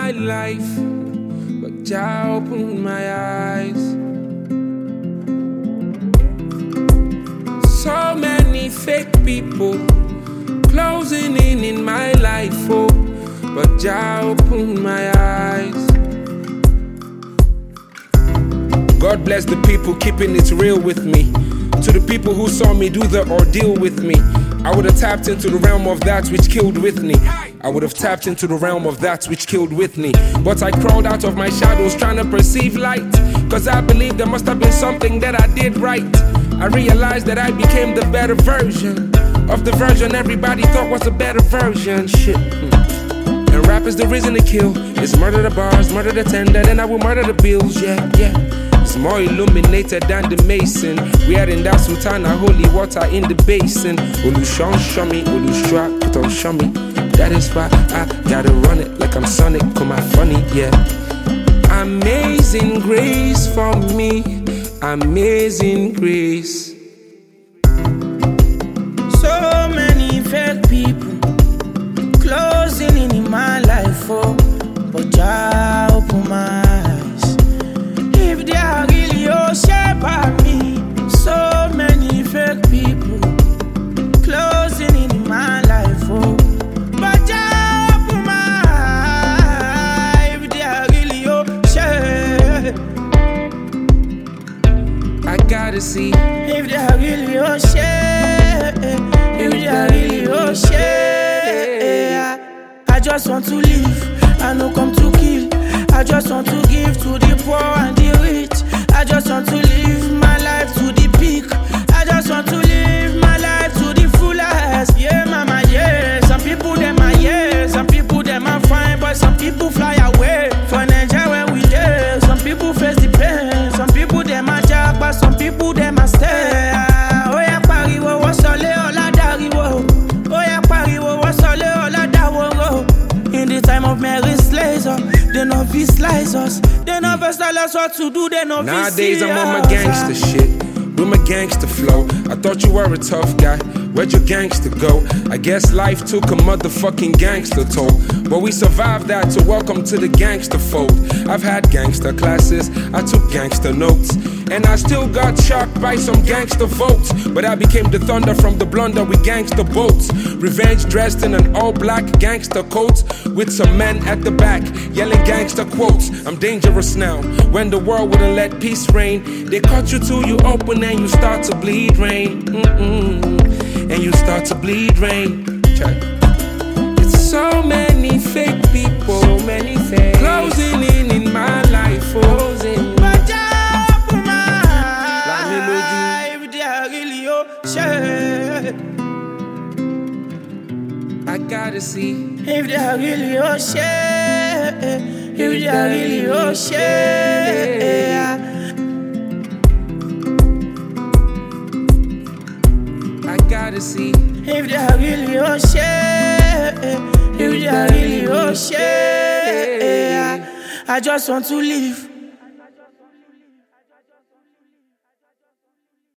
my life, but Jah opened my eyes. So many fake people closing in my life, oh, but Jah opened my eyes. God bless the people keeping it real with me. To the people who saw me do the ordeal with me, I would have tapped into the realm of that which killed Whitney. I would have tapped into the realm of that which killed Whitney. But I crawled out of my shadows trying to perceive light, cause I believed there must have been something that I did right. I realized that I became the better version of the version everybody thought was a better version. Shit. And rap is the reason to kill. It's murder the bars, murder the tender, then I will murder the bills, yeah, yeah. It's more illuminated than the mason. We are in that sultana, holy water in the basin. Olushon Shami, Olushua, put on Shami. That is why I gotta run it like I'm Sonic, come out funny, yeah. Amazing grace for me, amazing grace. So many fake people closing in my life, oh, but Jah open my eyes. If they are really your shape of me, so many fake people closing in my life, oh, but Jah open my eyes. If they are really your shape, I gotta see. If they are really your shape, if they are really your shape, I just want to live, I no come to kill. I just want to give to the poor and the rich. I just want to live my life to the peak. I just want to live my life to the fullest. Yeah, mama, yeah. Some people them are yeah, some people them are fine, but some people fly away for Nigeria when we there. Some people face the pain, some people them are jack, but some people them are stay. Oh yeah, pariwo, what's all la dariwo. Oh yeah, pariwo, what's all la dawo. In the time of Mary's laser, they no be slice us. They never tell us what to do, they no be nowadays I'm on my gangster shit, with my gangster flow. I thought you were a tough guy, where'd your gangster go? I guess life took a motherfucking gangster toll, but we survived that, so welcome to the gangster fold. I've had gangster classes, I took gangster notes, and I still got shocked by some gangster votes. But I became the thunder from the blunder with gangster boats. Revenge dressed in an all-black gangster coat, with some men at the back yelling gangster quotes. I'm dangerous now, when the world wouldn't let peace reign. They cut you till you open and you start to bleed rain. And you start to bleed rain. It's so many fake people, so many fake closing in my life, closing. I gotta see. If they are really your shit, if they are really your shit, I gotta see. If they are really your shit, if they are really your shit, I just want to live,